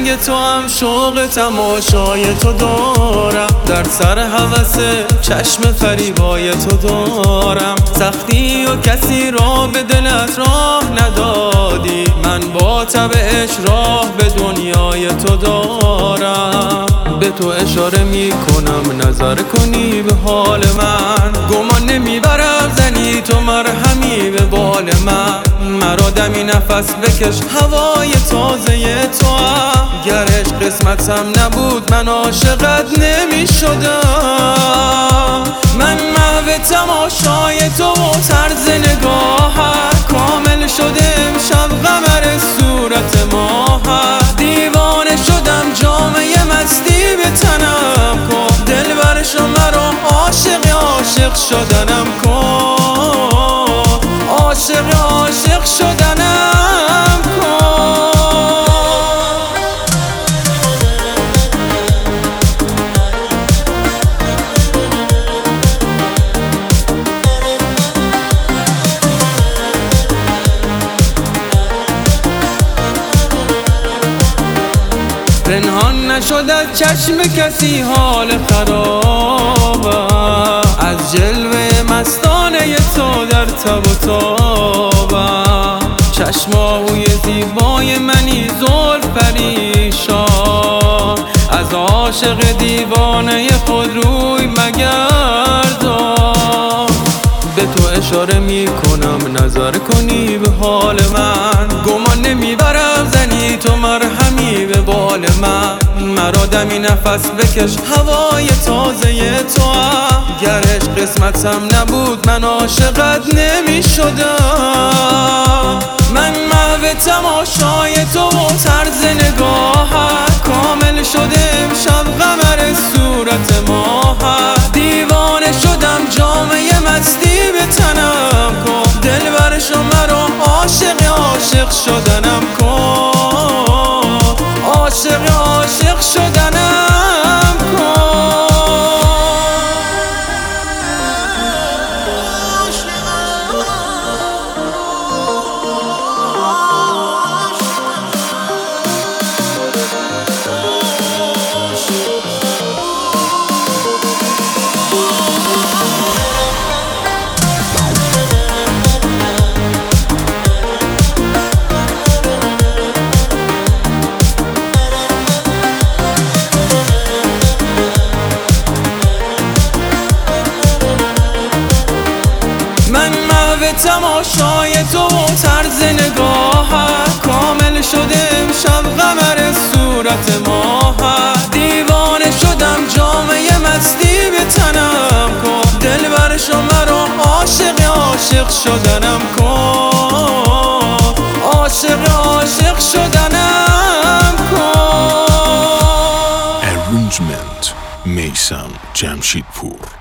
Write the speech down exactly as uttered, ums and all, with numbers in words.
رنگ تو هم شوق تماشای تو دارم، در سر هوس چشم فریبای تو دارم. سختی و کسی را به دلت راه ندادی، من با طبعش راه به دنیای تو دارم. به تو اشاره می کنم نظر کنی به حال من، گمان نمیبرم زنی تو مرهمی به بال من. مرا دمی نفس بکش هوای تازه تو هم، گرش قسمتم نبود من عاشقت نمی شدم. من محو تماشای تو و طرز نگاهت، کامل شده امشب قمر صورت ماهت. دیوانه شدم جامعه مستی به تنم کن، دل برشو مرا عاشق عاشق شدنم کن، عاشق عاشق شدنم کن. پنهان نشد از چشم کسی حال خرابم، از جلوه مستانه تو در تب و تابم. چشم آهوی زیبای منی زلف پریشان، از عاشق دیوانه خود روی مگردان. به تو اشاره می کنم نظر کنی به حال من، گمان نمیبرم زنی تو مرهمی به بال من. مرا دمی نفس بکش هوای تازه تو هم، گرش قسمتم نبود من عاشقت نمی شدم. من محو تماشای تو و طرز نگاهت، کامل شده امشب قمر صورت ماهت. دیوانه شدم جامعه مستی به تنم کن، دل برشو مرا عاشق عاشق شدنم کن، عاشق عاشق شدنم کن. تماشای تو و طرز نگاهت، کامل شده امشب قمر صورت ماهت. دیوانه شدم جامعه مستی به تنم کن، دل برشو مرا عاشق عاشق شدنم کن، عاشق عاشق شدنم کن. Arrangement میثم جمشیدپور.